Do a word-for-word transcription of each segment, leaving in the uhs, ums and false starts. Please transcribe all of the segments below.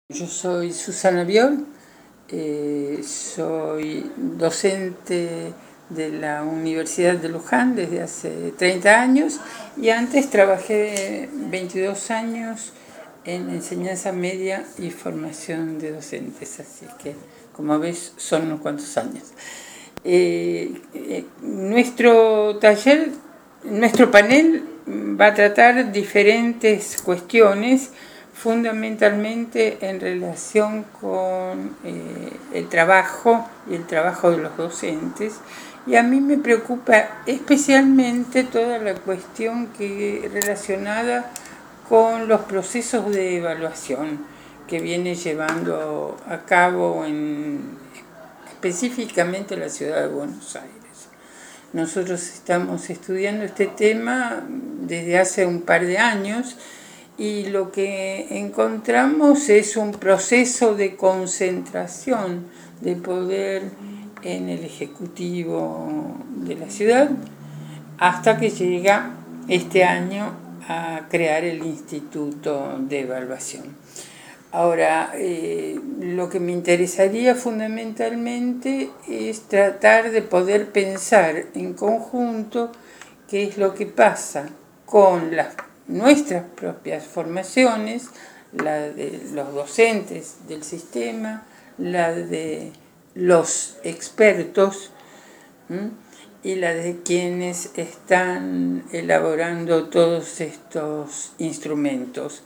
Yo soy Susana Viol, eh, soy docente de la Universidad de Luján desde hace treinta años y antes trabajé veintidós años en enseñanza media y formación de docentes, así que como ves son unos cuantos años. Eh, eh, nuestro taller, nuestro panel va a tratar diferentes cuestiones, fundamentalmente en relación con eh, el trabajo y el trabajo de los docentes. Y a mí me preocupa especialmente toda la cuestión que relacionada con los procesos de evaluación que viene llevando a cabo en, específicamente la ciudad de Buenos Aires. Nosotros estamos estudiando este tema desde hace un par de años y lo que encontramos es un proceso de concentración de poder en el Ejecutivo de la ciudad hasta que llega este año a crear el Instituto de Evaluación. Ahora, eh, lo que me interesaría fundamentalmente es tratar de poder pensar en conjunto qué es lo que pasa con las nuestras propias formaciones, la de los docentes del sistema, la de los expertos, ¿m? y la de quienes están elaborando todos estos instrumentos,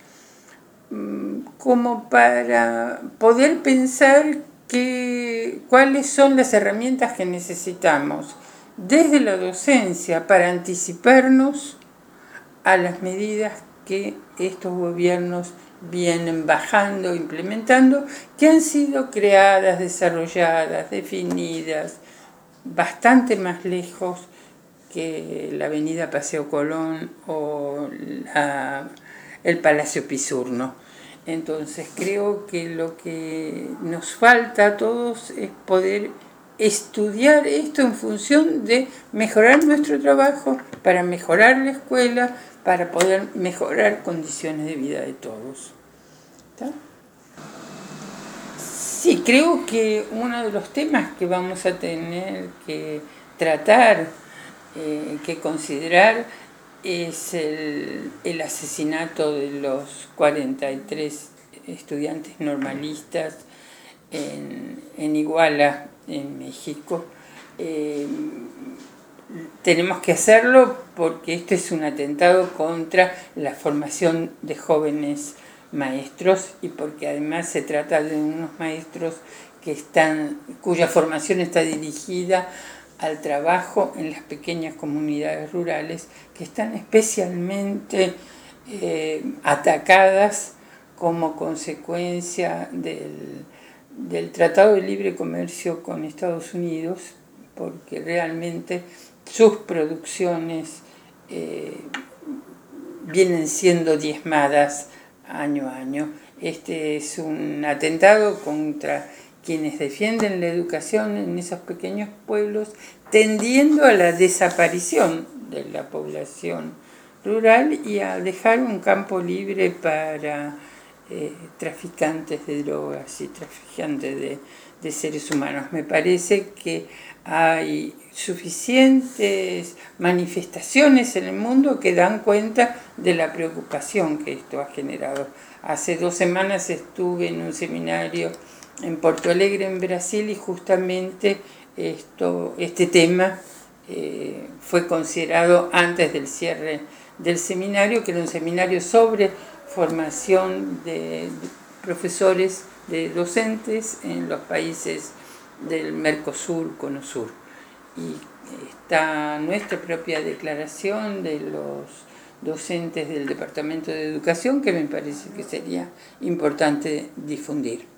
como para poder pensar que, cuáles son las herramientas que necesitamos desde la docencia para anticiparnos a las medidas que estos gobiernos vienen bajando, implementando, que han sido creadas, desarrolladas, definidas, bastante más lejos que la avenida Paseo Colón o la, el Palacio Pisurno. Entonces creo que lo que nos falta a todos es poder estudiar esto en función de mejorar nuestro trabajo, para mejorar la escuela, para poder mejorar condiciones de vida de todos. ¿Está? Sí, creo que uno de los temas que vamos a tener que tratar, eh, que considerar, es el, el asesinato de los cuarenta y tres estudiantes normalistas en, en Iguala, en México. Eh, tenemos que hacerlo porque este es un atentado contra la formación de jóvenes maestros y porque además se trata de unos maestros que están, cuya formación está dirigida al trabajo en las pequeñas comunidades rurales que están especialmente eh, atacadas como consecuencia del, del Tratado de Libre Comercio con Estados Unidos, porque realmente sus producciones eh, vienen siendo diezmadas año a año. Este es un atentado contra quienes defienden la educación en esos pequeños pueblos, tendiendo a la desaparición de la población rural y a dejar un campo libre para eh, traficantes de drogas y traficantes de, de seres humanos. Me parece que hay suficientes manifestaciones en el mundo que dan cuenta de la preocupación que esto ha generado. Hace dos semanas estuve en un seminario en Porto Alegre, en Brasil, y justamente esto, este tema eh, fue considerado antes del cierre del seminario, que era un seminario sobre formación de profesores, de docentes en los países del Mercosur, Cono Sur. Y está nuestra propia declaración de los docentes del Departamento de Educación, que me parece que sería importante difundir.